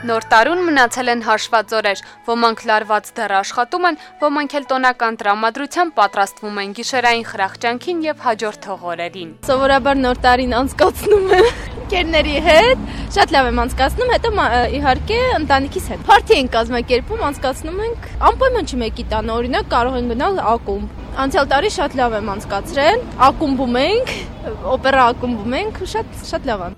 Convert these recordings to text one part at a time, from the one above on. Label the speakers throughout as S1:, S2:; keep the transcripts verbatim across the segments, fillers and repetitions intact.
S1: Նոր տարուն մնացել են հաշված օրեր, ոմանք լարված դեռ աշխատում են, ոմանք էլ տոնական տրամադրությամբ պատրաստվում են գիշերային խրախճանքին եւ հաջորդող օրերին։
S2: Սովորաբար նոր տարին անցկացնում եմ ընկերների հետ, շատ լավ եմ անցկացնում, հետո իհարկե ընտանիքիս հետ։ Փարթի ենք կազմակերպում, անցկացնում ենք անպայման չմեկի տանը, օրինակ կարող են գնալ ակումբ։ Անցյալ տարի շատ լավ եմ անցկացրել, ակումբում ենք, օպերա ակումբում ենք, շատ շատ լավ է։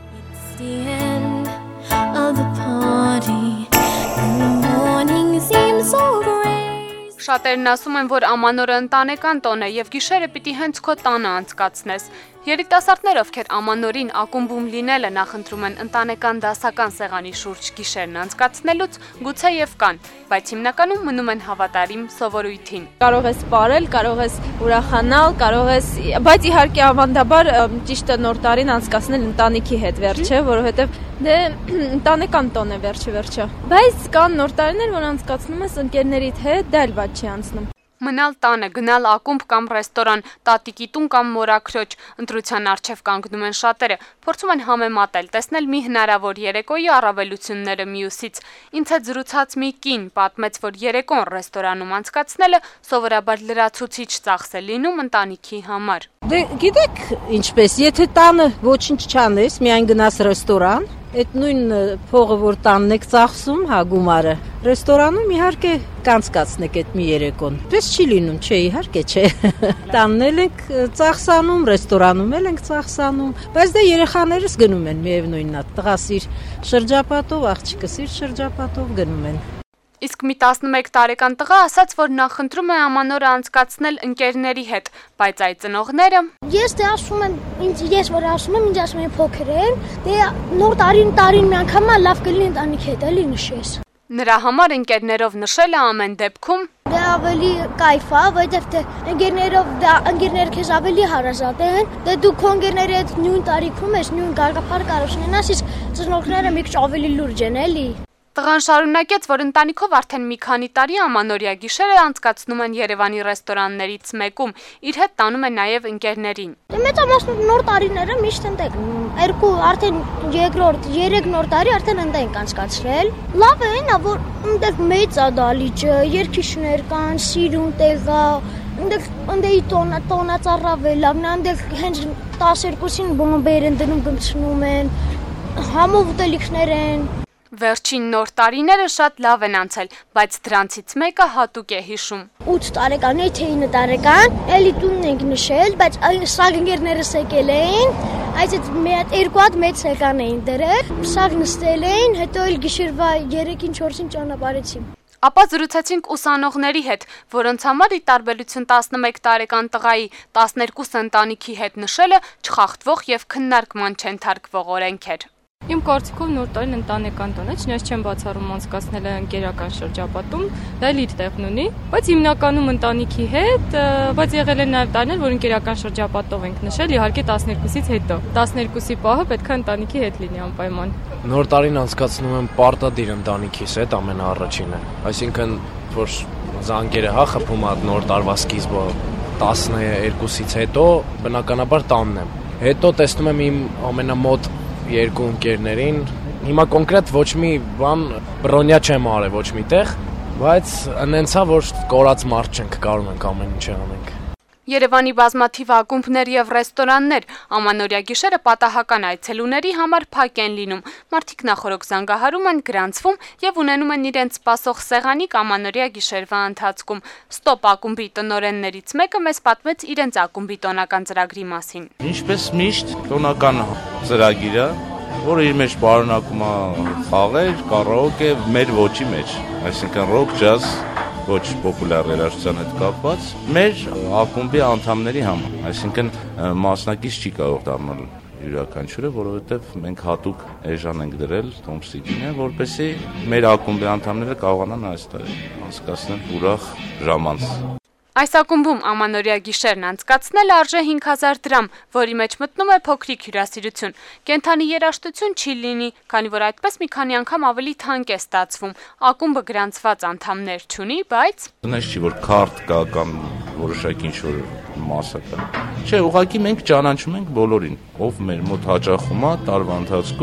S3: Of the party in the morning seems so great.
S1: Շատերն ասում են, որ ամանորը ընտանեկան տոն է եւ գիշերը պիտի հենց քո տանը անցկացնես։ Երիտասարդներ, ովքեր ամանորին ակումբում լինելը նախընտրում են ընտանեկան դասական սեղանի շուրջ գիշերն անցկացնելուց, գուցե եւ կան, բայց հիմնականում մնում են հավատարիմ սովորույթին։
S2: Կարող ես սպառել, կարող ես ուրախանալ, կարող ես, բայց իհարկե ավանդաբար ճիշտը նոր տարին անցկացնել ընտանիքի հետ վերջը, որովհետեւ դե ընտանեկան տոն է վերջը վերջը։ Բայց կան նոր տարիներ, որ անցկացնում ես ընկերներիդ հետ, դա էլ ված չի անցնում։
S1: Մնալ տանը, գնալ ակումբ կամ ռեստորան, տատիկի տուն կամ մորաքրոջ, ընտրության առջև կանգնում են շատերը, փորձում են համեմատել, տեսնել մի հնարավոր երեկոյի առավելությունները մյուսից։ Ինձ հետ զրուցած մի կին պատմեց, որ երեկոն ռեստորանում անցկացնելը սովորաբար լրացուցիչ ծախս է լինում ընտանիքի համար։
S4: Դե գիտեք ինչպես, եթե տանը ոչինչ չանես, միայն գնաս ռեստորան, այդ նույն փողը, որ տանն եք ծախսում, հա գումարը, ռեստորանում իհարկե կանցկացնեք այդ մի երեկոն։ Պես չի լինում, չէ, իհարկե չէ։ Տանն էլ ենք ծախսանում, ռեստորանում էլ ենք ծախսանում, բայց դե երեխաներս գնում են միևնույնն է, տղաս իր շրջապատով, աղջիկս իր շրջապատով գնում են։
S1: Իսկ մի տասնմեկ տարեկան տղա ասաց, որ նախընտրում է ամանորը անցկացնել ընկերների հետ, բայց այդ ծնողները
S5: Ես դե ասում եմ, ինձ ես որ ասում եմ, ինձ ասում են փոքր եմ, դե նոր տարին տարին մի անգամ լավ կլինի ընտանիքի հետ էլի նշես։
S1: Նրա համար ընկերներով նշելը ամեն դեպքում
S5: Դե ավելի կայֆ է, որովհետև դե ընկերներով դե ընկերները քեզ ավելի հարազատ են, դե դու քո ընկերների հետ նույն տարիքում ես, նույն գաղափար կարող ունենաս, իսկ ծնողները մի քիչ ավելի լուրջ են էլի։
S1: Տղան շարունակեց, որ ընտանիքով արդեն մի քանի տարի ամանորյա գիշերը անցկացնում են Երևանի ռեստորաններից մեկում, իր հետ տանում են նաև ընկերներին։
S5: Դե մեծամասնություն նոր տարիները միշտ ընտեք, երկու արդեն երկրորդ, երեք նոր տարի արդեն ընտե ենք անցկացրել։ Լավ է, նա որ ընտեք մեծ է դալիճը, երկիշներ կան, սիրուն տեղ է, ընտեք ընտեի տոնա տոնածառավելակն է, ընտեք հենց տասներկուսին բոմբեր են դնում գմցնում են, համով ուտելիքներ են։
S1: Վերջին նոր տարիները շատ լավ են անցել, բայց դրանցից մեկը հատուկ է հիշում։
S5: ութ տարեկան, թե ինը տարեկան, էլի տունն ենք նշել, բայց սաղ ընկերներս եկել էին, այսից երկու հատ մեծ եկան էին դրել, սաղ նստել էին, հետո էլ գիշերվա երեքին չորսին ճանապարհեցին։
S1: Ապա զրուցեցինք ուսանողների հետ, որոնց համար ի տարբերություն տասնմեկ տարեկան տղայի տասներկուս ընտանիքի հետ նշելը չխախտվող եւ քննարկման չընթարկվող օրենք էր։
S2: Իմ կարծիքով նոր տարին ընտանեկան տոն է, չնայած չեմ բացառում անցկացնել ընկերական շրջապատում, դա էլ իր տեղն ունի, բայց հիմնականում ընտանիքի հետ, բայց եղել են նաև տարիներ, որ ընկերական շրջապատով ենք նշել, իհարկե տասներկուսից հետո։ տասներկուսի պահը պետք է ընտանիքի հետ լինի անպայման։
S6: Նոր տարին անցկացնում եմ պարտադիր ընտանիքիս հետ ամենաառաջինը, այսինքն որ զանգերը հա խփում ա նոր տարվա սկիզբը տասներկուսից հետո բնականաբար տանն եմ։ Հետո տեսնում եմ իմ ամենամոտ երկու ընկերներին, հիմա կոնկրետ ոչ մի բան բրոնյա չեմ արել ոչ միտեղ, բայց ընենցա որ կորած մարդ չենք կարող ենք ամեն ինչ անենք։
S1: Երևանի բազմաթիվ ակումբներ եւ ռեստորաններ ամանորյա գիշերը պատահական այցելուների համար փակ են լինում։ Մարդիկ նախորոք զանգահարում են, գրանցվում եւ ունենում են իրենց սպասող սեղանիկ ամանորյա գիշերվա ընթացքում։ Ստոպ ակումբի տնօրեններից մեկը մեզ պատմեց իրենց ակումբի տոնական ծրագրի մասին։
S7: Ինչպես միշտ տոնական ծրագիրը, որը իր մեջ պարունակում է խաղեր, կարաոկե, մեր ոճի մեջ, այսինքն ռոք, ջազ, ոչ պոպուլյար երաժշտության հետ կապված, մեր ակումբի անդամների համար, այսինքն մասնակից չի կարող դառնալ յուրաքանչյուրը, որովհետև մենք հատուկ էժան ենք դրել Թոմսիջինը, որպեսզի մեր ակումբի անդամները կարողանան այստեղ անցկացնել ուրախ ժամանց։
S1: Այս ակումբում ամանորյա գիշերն անցկացնելը արժե հինգ հազար դրամ, որի մեջ մտնում է փոքրիկ հյուրասիրություն։ Կենդանի երաժշտություն չի լինի, քանի որ այդպես մի քանի անգամ ավելի թանկ է ստացվում։ Ակումբը գրանցված անդամներ չունի, բայց
S7: Դնես չի որ քարտ կա կամ որոշակի ինչ-որ մասը կա։ Չէ, ուղղակի մենք ճանաչում ենք բոլորին, ով մեր մոտ հաճախում է տարվա ընթացքում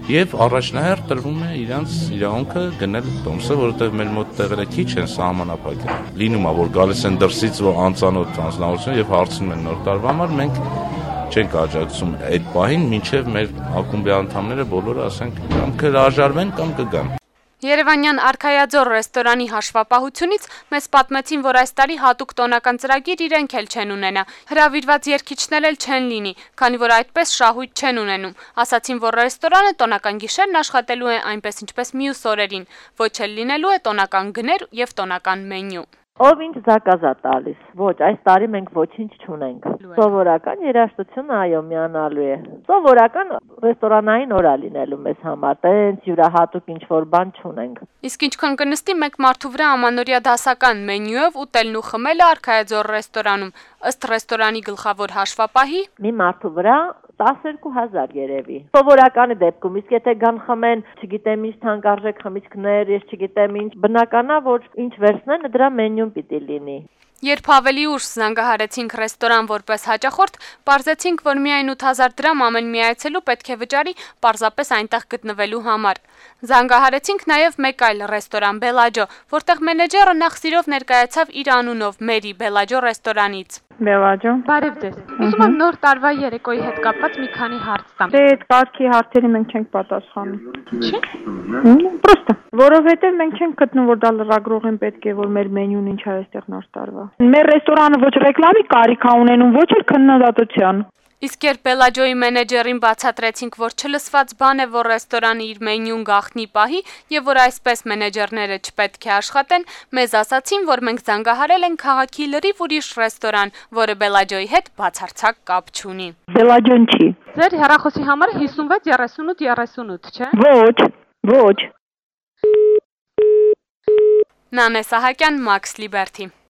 S7: եւ առաջնահերթ տրվում է իրանց իրավունքը գնել տոմսը, որովհետեւ մեր մոտ տեղերը քիչ են սահմանափակել։ Լինում է, որ գալիս են դրսից անծանոթ անձնավորություն եւ հարցնում են նոր տարվա համար, մենք չենք աջակցում այդ պահին, մինչեւ մեր ակումբի անդամները բոլորը ասենք կամ կհրաժարվեն կամ կգան։
S1: Երևանյան Արքայաձոր ռեստորանի հաշվապահությունից մեզ պատմեցին, որ այս տարի հատուկ տոնական ծրագիր իրենք էլ չեն ունենա։ Հրավիրված երգիչներ էլ չեն լինի, քանի որ այդպես շահույթ չեն ունենում։ Ասացին, որ ռեստորանը տոնական գիշերն աշխատելու է այնպես ինչպես մյուս օրերին, ոչ էլ լինելու է տոնական գներ եւ տոնական մենյու։
S8: Ով ինչ զակազա տալիս։ Ոչ, այս տարի մենք ոչինչ չունենք։ Սովորական երաժշտությունը այո միանալու է։ Սովորական ռեստորանային օր է լինելու մեզ համար, տենց յուրահատուկ ինչ-որ բան չունենք։
S1: Իսկ ինչքան կնստի մեկ մարդու վրա ամանորյա դասական մենյուով ուտելն ու խմելը Արքայաձոր ռեստորանում, ըստ ռեստորանի գլխավոր հաշվապահի,
S8: մի մարդու վրա տասներկու հազար երևի։ Սովորականի դեպքում, իսկ եթե գան խմեն, չգիտեմ ինչ թանկարժեք խմիչքներ, ես չգիտեմ ինչ, բնականա որ ինչ վերցնեն, դրա մենյուն պիտի լինի։
S1: Երբ ավելի ուշ զանգահարեցինք ռեստորան որպես հաճախորդ, պարզեցինք, որ միայն ութ հազար դրամ ամեն մի այցելու պետք է վճարի պարզապես այնտեղ գտնվելու համար։ Զանգահարեցինք նաև մեկ այլ ռեստորան Բելաջո, որտեղ մենեջերը նախ սիրով ներկայացավ իր անունով Մերի Բելաջո ռեստորանից։
S9: Բելաջո։
S10: Բարև ձեզ։ Ուզում եմ նոր տարվա երեկոյի հետ կապված մի քանի հարց տամ։
S9: Դե այդ կարգի հարցերի մենք չենք պատասխանում։ Չի։ Պրոստը, որովհետև մենք չենք գտնում, որ դա լրագրողին պետք է որ մեր մենյուն ինչ է այստեղ նոր տարվա։ Մեր ռեստորանը ոչ ռեկլամի կարիք է ունենում, ոչ էլ քննադատության։
S1: Իսկ երբ Բելաջոյի մենեջերին բացատրեցինք, որ չլսված բան է, որ ռեստորանը իր մենյուն գաղտնի պահի եւ որ այսպես մենեջերները չպետք է աշխատեն, մեզ ասացին, որ մենք զանգահարել ենք քաղաքի լրիվ ուրիշ ռեստորան, որը Բելաջոյի հետ բացարձակ կապ չունի։
S9: Բելաջոն չի։
S10: Ձեր հեռախոսի համարը հիսունվեց երեսունութ երեսունութ, չէ՞։
S9: Ոչ, ոչ։
S1: Նանե Սահակյան, Մաքս Լիբերթի։